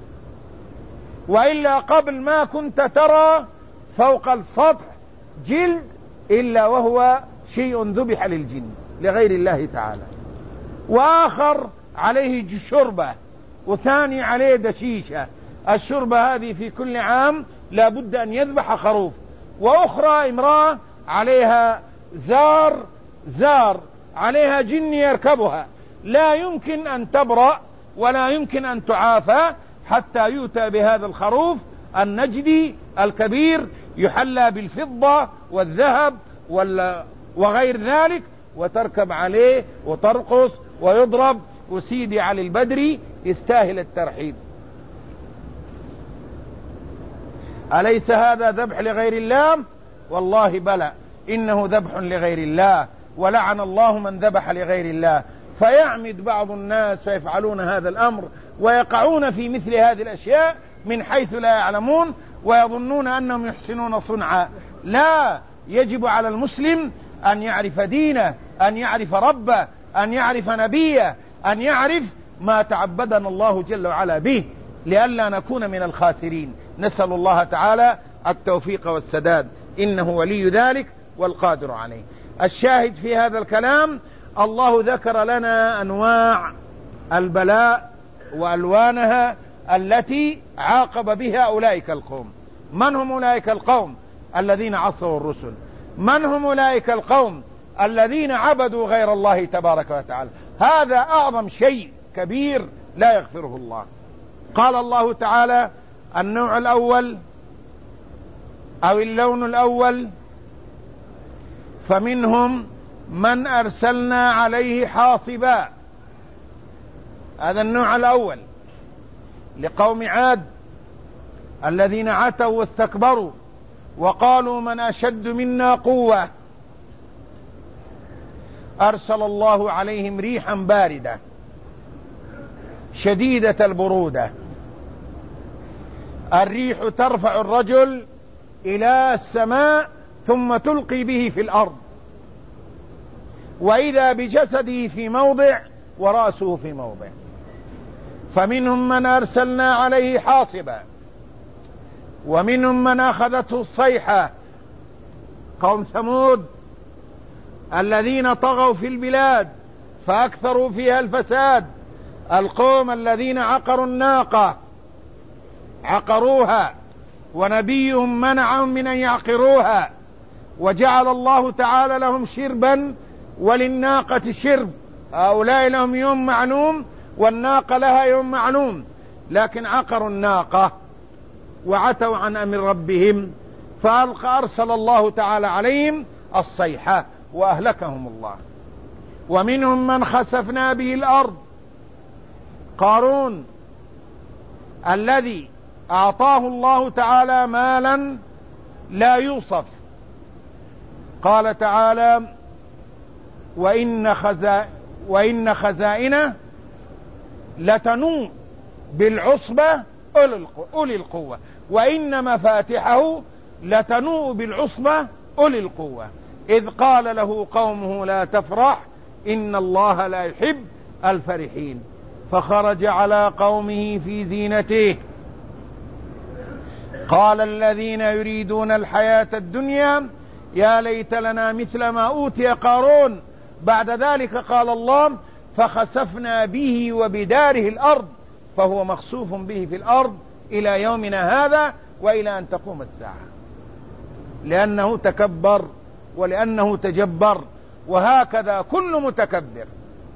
وإلا قبل ما كنت ترى فوق السطح جلد إلا وهو شيء ذبح للجن لغير الله تعالى، وآخر عليه شربة، وثاني عليه دشيشة. الشربة هذه في كل عام لا بد أن يذبح خروف، وأخرى امرأة عليها زار زار عليها جن يركبها، لا يمكن أن تبرأ ولا يمكن أن تعافى حتى يؤتى بهذا الخروف النجدي الكبير يحلى بالفضة والذهب وغير ذلك، وتركب عليه وترقص ويضرب. وسيدي علي البدري يستاهل الترحيب. أليس هذا ذبح لغير الله؟ والله بلى، إنه ذبح لغير الله، ولعن الله من ذبح لغير الله. فيعمد بعض الناس فيفعلون هذا الأمر ويقعون في مثل هذه الأشياء من حيث لا يعلمون، ويظنون أنهم يحسنون صنعا. لا، يجب على المسلم أن يعرف دينه، أن يعرف ربه، أن يعرف نبيه، أن يعرف ما تعبدنا الله جل وعلا به، لئلا نكون من الخاسرين. نسأل الله تعالى التوفيق والسداد، إنه ولي ذلك والقادر عليه. الشاهد في هذا الكلام، الله ذكر لنا أنواع البلاء وألوانها التي عاقب بها أولئك القوم. من هم أولئك القوم؟ الذين عصوا الرسل. من هم أولئك القوم؟ الذين عبدوا غير الله تبارك وتعالى. هذا أعظم شيء كبير لا يغفره الله. قال الله تعالى: النوع الأول أو اللون الأول: فمنهم من أرسلنا عليه حاصبا. هذا النوع الأول لقوم عاد الذين عتوا واستكبروا وقالوا من أشد منا قوة. أرسل الله عليهم ريحا باردة شديدة البرودة الريح ترفع الرجل إلى السماء ثم تلقي به في الأرض، وإذا بجسده في موضع ورأسه في موضع. فمنهم من أرسلنا عليه حاصبا، ومنهم من أخذته الصيحة، قوم ثمود الذين طغوا في البلاد فأكثروا فيها الفساد، القوم الذين عقروا الناقة عقروها ونبيهم منعهم من أن يعقروها، وجعل الله تعالى لهم شربا وللناقة شرب، هؤلاء لهم يوم معلوم والناقة لها يوم معلوم، لكن عقروا الناقة وعتوا عن أمر ربهم فألقى أرسل الله تعالى عليهم الصيحة وأهلكهم الله. ومنهم من خسفنا به الأرض، قارون الذي أعطاه الله تعالى مالا لا يوصف، قال تعالى وإن, خزا وإن خزائنه لتنوء بالعصبة أولي القوة، وإن مفاتحه لتنوء بالعصبة أولي القوة، إذ قال له قومه لا تفرح إن الله لا يحب الفرحين، فخرج على قومه في زينته. قال الذين يريدون الحياة الدنيا يا ليت لنا مثل ما أوتي قارون. بعد ذلك قال الله فخسفنا به وبداره الأرض فهو مخسوف به في الأرض إلى يومنا هذا وإلى أن تقوم الساعة، لأنه تكبر ولأنه تجبر. وهكذا كل متكبر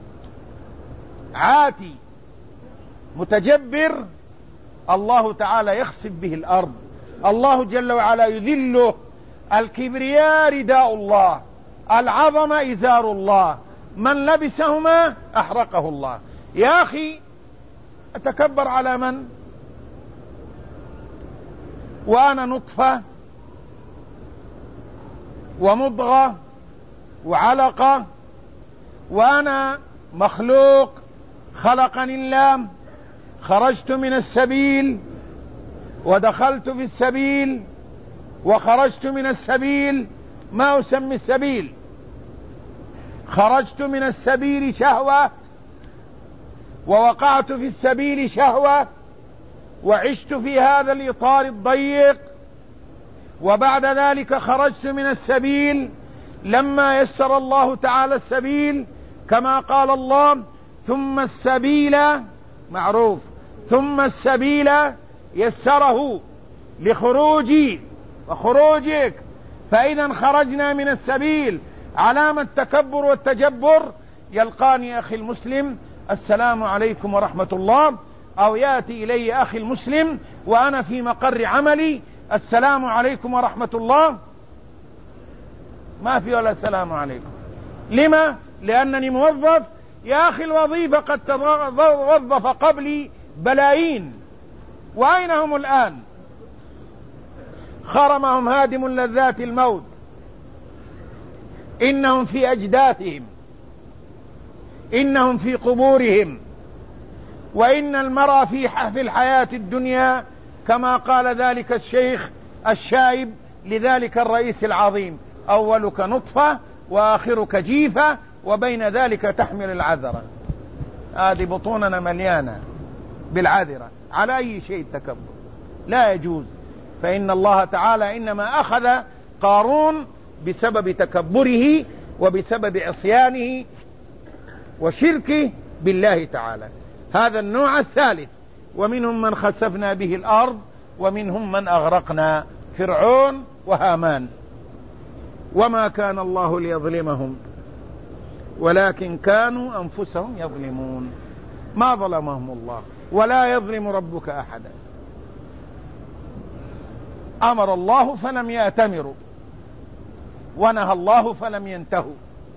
عاتي متجبر الله تعالى يخسف به الأرض، الله جل وعلا يذله. الكبرياء رداء الله، العظمة إزار الله، من لبسهما أحرقه الله. يا أخي أتكبر على من؟ وأنا نطفة ومضغة وعلقة، وأنا مخلوق خلقني الله، خرجت من السبيل ودخلت في السبيل وخرجت من السبيل، ما أسمي السبيل، خرجت من السبيل شهوة ووقعت في السبيل شهوة وعشت في هذا الإطار الضيق، وبعد ذلك خرجت من السبيل لما يسر الله تعالى السبيل، كما قال الله ثم السبيل معروف، ثم السبيل يسره لخروجي وخروجك. فإذا خرجنا من السبيل علامة التكبر والتجبر، يلقاني أخي المسلم السلام عليكم ورحمة الله، أو يأتي إلي أخي المسلم وأنا في مقر عملي السلام عليكم ورحمة الله، ما في ولا السلام عليكم. لما؟ لأنني موظف. يا أخي الوظيفة قد توظف قبلي بلايين، وأين هم الآن؟ خرمهم هادم لذات الموت، إنهم في أجداثهم، إنهم في قبورهم. وإن المرء في في الحياة الدنيا كما قال ذلك الشيخ الشايب لذلك الرئيس العظيم أولك نطفة وآخرك جيفة وبين ذلك تحمل العذرة. هذه بطوننا مليانة بالعذرة. على أي شيء التكبر؟ لا يجوز. فإن الله تعالى إنما أخذ قارون بسبب تكبره وبسبب عصيانه وشركه بالله تعالى. هذا النوع الثالث. ومنهم من خسفنا به الأرض ومنهم من أغرقنا، فرعون وهامان. وما كان الله ليظلمهم ولكن كانوا أنفسهم يظلمون. ما ظلمهم الله ولا يظلم ربك أحدا. أمر الله فلم يأتمروا، ونهى الله فلم ينتهوا.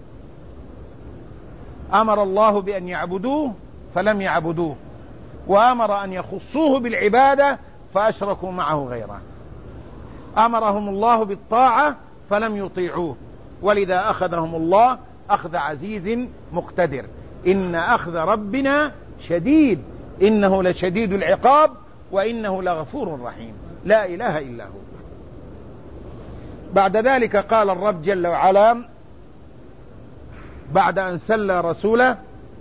أمر الله بأن يعبدوه فلم يعبدوه، وأمر أن يخصوه بالعبادة فأشركوا معه غيره. أمرهم الله بالطاعة فلم يطيعوه، ولذا أخذهم الله أخذ عزيز مقتدر. إن أخذ ربنا شديد إنه لشديد العقاب وإنه لغفور رحيم. لا إله إلا هو. بعد ذلك قال الرب جل وعلا بعد أن سلى رسوله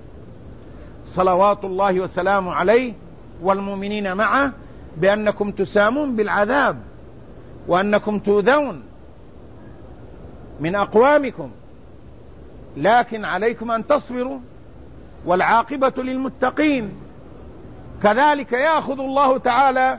صلوات الله وسلامه عليه والمؤمنين معه بأنكم تسامون بالعذاب وأنكم تؤذون من أقوامكم، لكن عليكم أن تصبروا والعاقبة للمتقين. كذلك يأخذ الله تعالى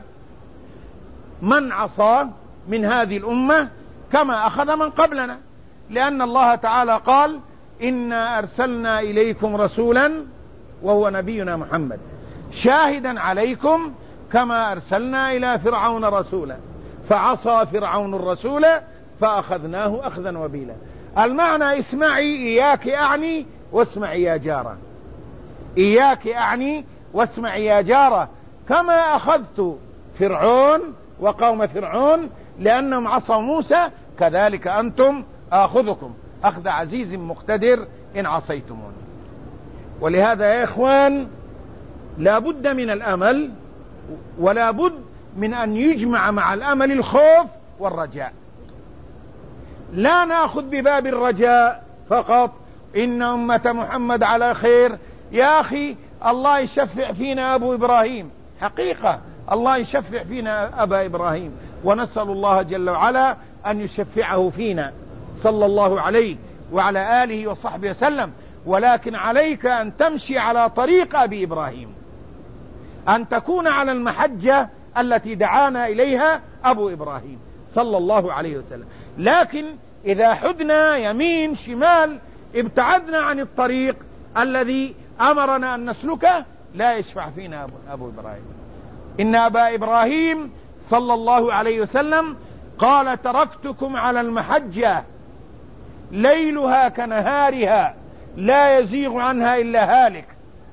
من عصى من هذه الأمة كما أخذ من قبلنا، لأن الله تعالى قال إنا أرسلنا إليكم رسولا وهو نبينا محمد شاهدا عليكم كما أرسلنا إلى فرعون رسولا فعصى فرعون الرسول فأخذناه أخذا وبيلا. المعنى اسمعي إياك أعني واسمعي يا جارة، إياك أعني واسمعي يا جارة، كما أخذت فرعون وقوم فرعون لأنهم عصوا موسى كذلك أنتم آخذكم أخذ عزيز مقتدر إن عصيتمون. ولهذا يا إخوان لا بد من الأمل، ولا بد من أن يجمع مع الأمل الخوف والرجاء. لا نأخذ بباب الرجاء فقط إن أمة محمد على خير. يا أخي الله يشفع فينا أبو إبراهيم، حقيقة الله يشفع فينا أبا إبراهيم، ونسأل الله جل وعلا أن يشفعه فينا صلى الله عليه وعلى آله وصحبه وسلم. ولكن عليك أن تمشي على طريق أبي إبراهيم، أن تكون على المحجة التي دعانا إليها أبو إبراهيم صلى الله عليه وسلم. لكن إذا حدنا يمين شمال ابتعدنا عن الطريق الذي أمرنا أن نسلكه لا يشفع فينا أبو إبراهيم. إن أبا إبراهيم صلى الله عليه وسلم قال تركتكم على المحجة ليلها كنهارها لا يزيغ عنها إلا هالك.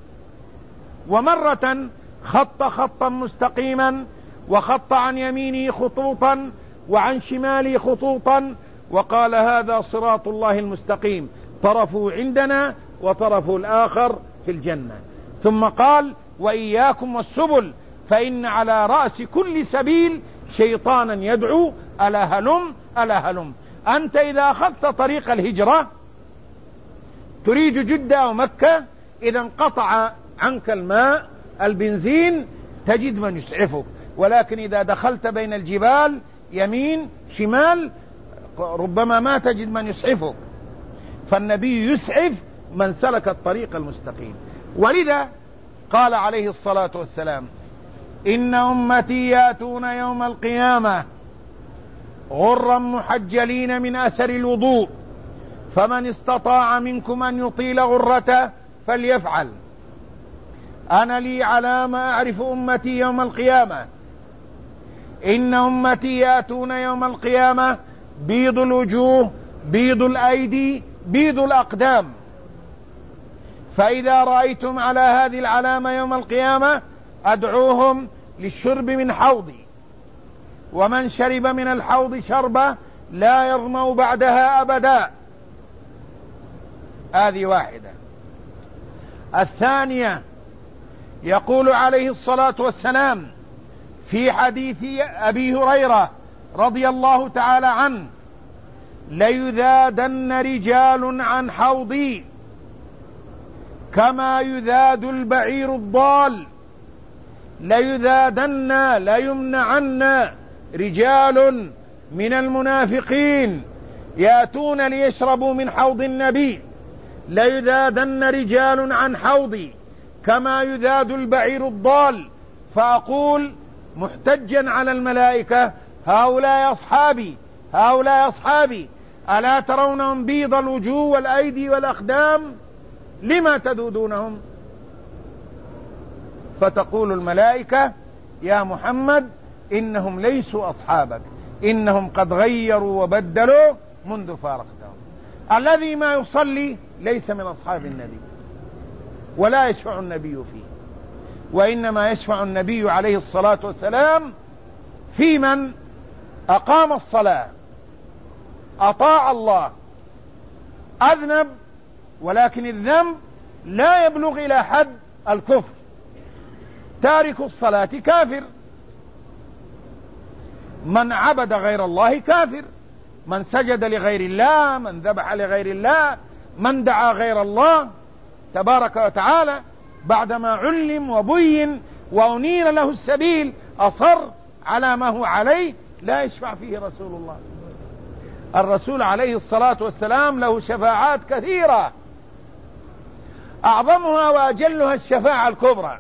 ومرة خط خطا مستقيما وخط عن يمينه خطوطا وعن شماله خطوطا وقال هذا صراط الله المستقيم طرفه عندنا وطرفه الآخر في الجنة. ثم قال وإياكم والسبل فإن على رأس كل سبيل شيطانا يدعو ألا هلم ألا هلم. أنت إذا أخذت طريق الهجرة تريد جدة أو مكة، إذا انقطع عنك الماء البنزين تجد من يسعفك، ولكن إذا دخلت بين الجبال يمين شمال ربما ما تجد من يسعفك. فالنبي يسعف من سلك الطريق المستقيم. ولذا قال عليه الصلاة والسلام إن أمتي يأتون يوم القيامة غرا محجلين من أثر الوضوء فمن استطاع منكم أن يطيل غرته فليفعل. أنا لي علامة أعرف أمتي يوم القيامة. إن أمتي يأتون يوم القيامة بيض الوجوه بيض الأيدي بيض الأقدام، فإذا رأيتم على هذه العلامة يوم القيامة أدعوهم للشرب من حوضي، ومن شرب من الحوض شربة لا يظمأ بعدها أبدا. هذه واحدة. الثانية يقول عليه الصلاة والسلام في حديث أبي هريرة رضي الله تعالى عنه ليذادن رجال عن حوضي كما يذاد البعير الضال. ليذادن ليمنعن رجال من المنافقين يأتون ليشربوا من حوض النبي. ليذادن رجال عن حوضي كما يذاد البعير الضال. فأقول محتجا على الملائكة هؤلاء أصحابي هؤلاء أصحابي ألا ترونهم بيض الوجوه والأيدي والأقدام لما تذودونهم؟ فتقول الملائكة يا محمد إنهم ليسوا أصحابك إنهم قد غيروا وبدلوا منذ فارقتهم. الذي ما يصلي ليس من أصحاب النبي ولا يشفع النبي فيه، وإنما يشفع النبي عليه الصلاة والسلام في من أقام الصلاة أطاع الله أذنب ولكن الذنب لا يبلغ إلى حد الكفر. تارك الصلاة كافر من عبد غير الله كافر، من سجد لغير الله، من ذبح لغير الله، من دعا غير الله تبارك وتعالى بعدما علم وبين وأنير له السبيل أصر على ما هو عليه، لا يشفع فيه رسول الله. الرسول عليه الصلاة والسلام له شفاعات كثيرة، أعظمها وأجلها الشفاعة الكبرى،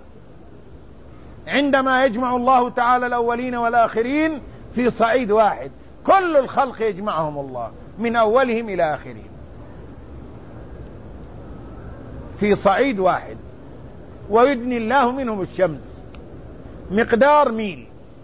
عندما يجمع الله تعالى الأولين والآخرين في صعيد واحد، كل الخلق يجمعهم الله من أولهم إلى آخرهم في صعيد واحد، ويدني الله منهم الشمس مقدار ميل،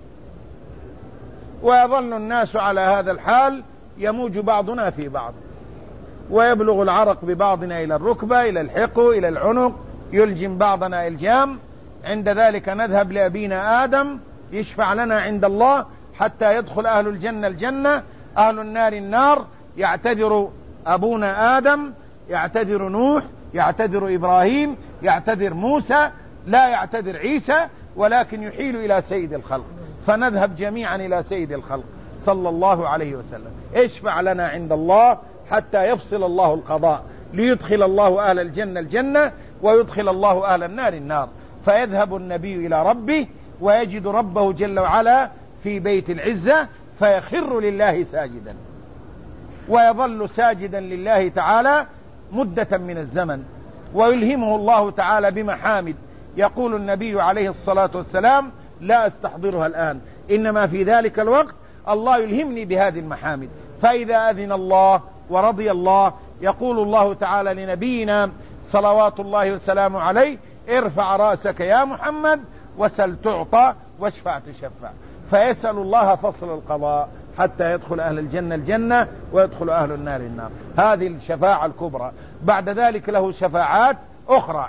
ويظل الناس على هذا الحال، يموج بعضنا في بعض، ويبلغ العرق ببعضنا إلى الركبة، إلى الحقو، إلى العنق، يلجم بعضنا إلجام. عند ذلك نذهب لأبينا آدم يشفع لنا عند الله حتى يدخل أهل الجنة الجنة، أهل النار النار. يعتذر أبونا آدم، يعتذر نوح، يعتذر إبراهيم، يعتذر موسى، لا يعتذر عيسى، ولكن يحيل إلى سيد الخلق، فنذهب جميعا إلى سيد الخلق صلى الله عليه وسلم. اشفع لنا عند الله حتى يفصل الله القضاء، ليدخل الله أهل الجنة الجنة ويدخل الله أهل النار النار. فيذهب النبي إلى ربه ويجد ربه جل وعلا في بيت العزة، فيخر لله ساجدا، ويظل ساجدا لله تعالى مدة من الزمن، ويلهمه الله تعالى بمحامد. يقول النبي عليه الصلاة والسلام: لا أستحضرها الآن، إنما في ذلك الوقت الله يلهمني بهذه المحامد. فإذا أذن الله ورضي الله، يقول الله تعالى لنبينا صلوات الله وسلامه عليه: ارفع رأسك يا محمد وسل تعطى واشفع تشفع. فيسأل الله فصل القضاء حتى يدخل أهل الجنة الجنة ويدخل أهل النار النار. هذه الشفاعة الكبرى. بعد ذلك له شفاعات أخرى،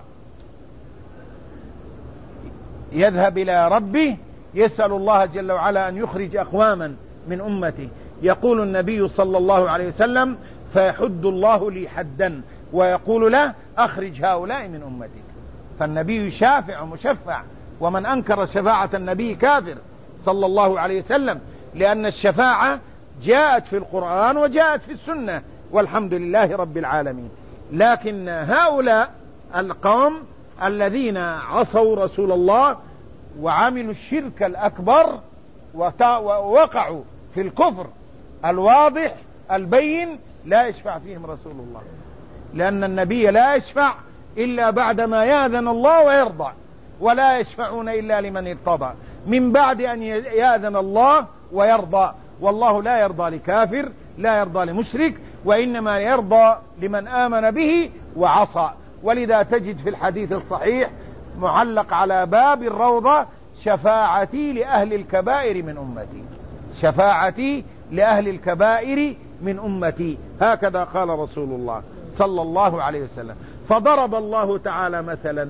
يذهب إلى ربه يسأل الله جل وعلا أن يخرج أقواما من أمته. يقول النبي صلى الله عليه وسلم: فيحد الله لي حدا ويقول له: أخرج هؤلاء من أمتك. فالنبي شافع ومشفع، ومن أنكر شفاعة النبي كافر صلى الله عليه وسلم، لأن الشفاعة جاءت في القرآن وجاءت في السنة والحمد لله رب العالمين. لكن هؤلاء القوم الذين عصوا رسول الله وعملوا الشرك الأكبر ووقعوا في الكفر الواضح البين، لا يشفع فيهم رسول الله، لأن النبي لا يشفع إلا بعدما يأذن الله ويرضى، ولا يشفعون إلا لمن ارتضى، من بعد أن يأذن الله ويرضى. والله لا يرضى لكافر، لا يرضى لمشرك، وإنما يرضى لمن آمن به وعصى. ولذا تجد في الحديث الصحيح معلق على باب الروضة: شفاعتي لأهل الكبائر من أمتي، شفاعتي لأهل الكبائر من أمتي، هكذا قال رسول الله صلى الله عليه وسلم. فضرب الله تعالى مثلا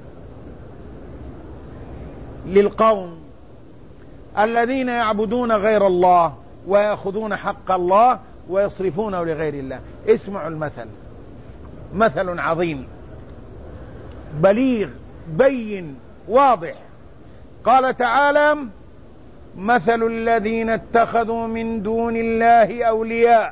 للقوم الذين يعبدون غير الله ويأخذون حق الله ويصرفونه لغير الله. اسمعوا المثل، مثل عظيم بليغ بين واضح. قال تعالى: مثل الذين اتخذوا من دون الله أولياء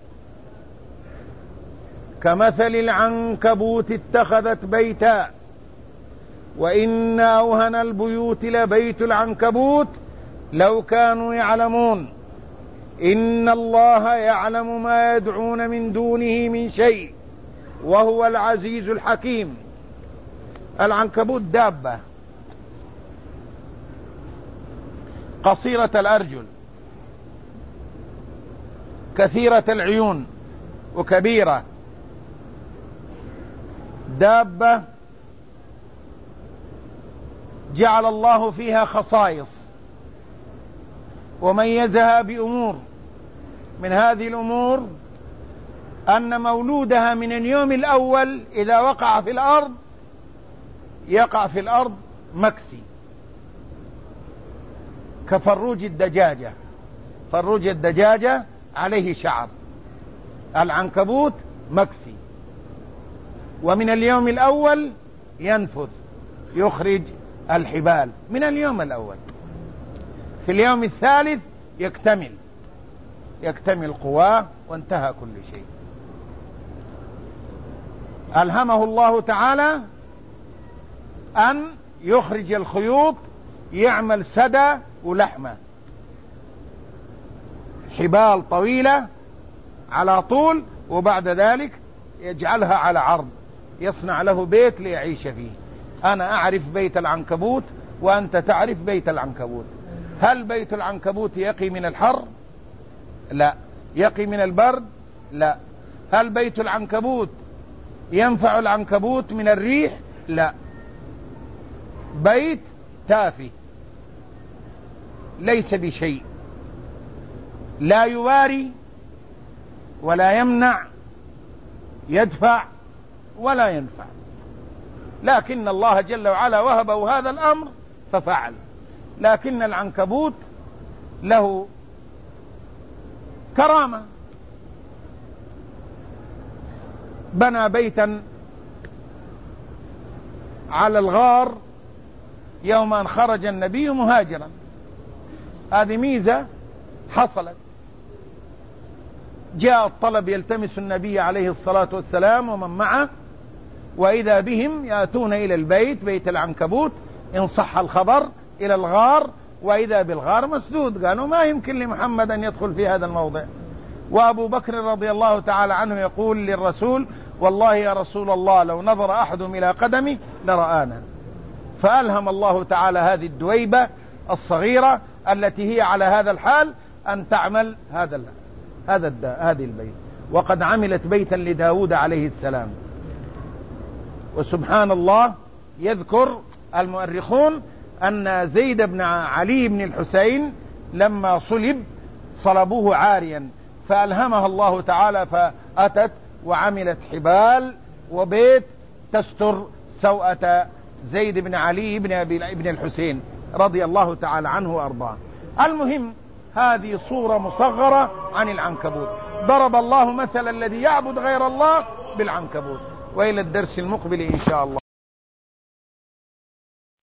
كمثل العنكبوت اتخذت بيتا وإن أوهن البيوت لبيت العنكبوت لو كانوا يعلمون إن الله يعلم ما يدعون من دونه من شيء وهو العزيز الحكيم. العنكبوت دابة قصيرة الأرجل كثيرة العيون وكبيرة، دابة جعل الله فيها خصائص وميزها بأمور. من هذه الأمور أن مولودها من اليوم الأول إذا وقع في الأرض يقع في الأرض مكسي كفروج الدجاجة. فروج الدجاجة عليه شعر، العنكبوت مكسي، ومن اليوم الأول ينفذ يخرج الحبال من اليوم الأول. في اليوم الثالث يكتمل يكتمل قواه وانتهى كل شيء. ألهمه الله تعالى أن يخرج الخيوط، يعمل سدى ولحمة، حبال طويلة على طول، وبعد ذلك يجعلها على عرض، يصنع له بيت ليعيش فيه. أنا أعرف بيت العنكبوت وأنت تعرف بيت العنكبوت. هل بيت العنكبوت يقي من الحر؟ لا. يقي من البرد؟ لا. هل بيت العنكبوت ينفع العنكبوت من الريح؟ لا. بيت تافه ليس بشيء، لا يواري ولا يمنع، يدفع ولا ينفع، لكن الله جل وعلا وهبه هذا الأمر ففعل. لكن العنكبوت له كرامة، بنى بيتا على الغار يوم أن خرج النبي مهاجرا. هذه ميزة حصلت. جاء الطلب يلتمس النبي عليه الصلاة والسلام ومن معه، وإذا بهم يأتون إلى البيت، بيت العنكبوت إن صح الخبر، إلى الغار، وإذا بالغار مسدود. قالوا ما يمكن لمحمد أن يدخل في هذا الموضع. وأبو بكر رضي الله تعالى عنه يقول للرسول: والله يا رسول الله لو نظر أحدهم إلى قدمي لرآنا. فألهم الله تعالى هذه الدويبة الصغيرة التي هي على هذا الحال أن تعمل هذا هذا هذه البيت، وقد عملت بيتا لداود عليه السلام. وسبحان الله، يذكر المؤرخون أن زيد بن علي بن الحسين لما صلب صلبوه عاريا، فألهمها الله تعالى فأتت وعملت حبال وبيت تستر سوءة زيد بن علي بن ابن الحسين رضي الله تعالى عنه وأرضاه. المهم، هذه صورة مصغرة عن العنكبوت. ضرب الله مثل الذي يعبد غير الله بالعنكبوت. وإلى الدرس المقبل إن شاء الله.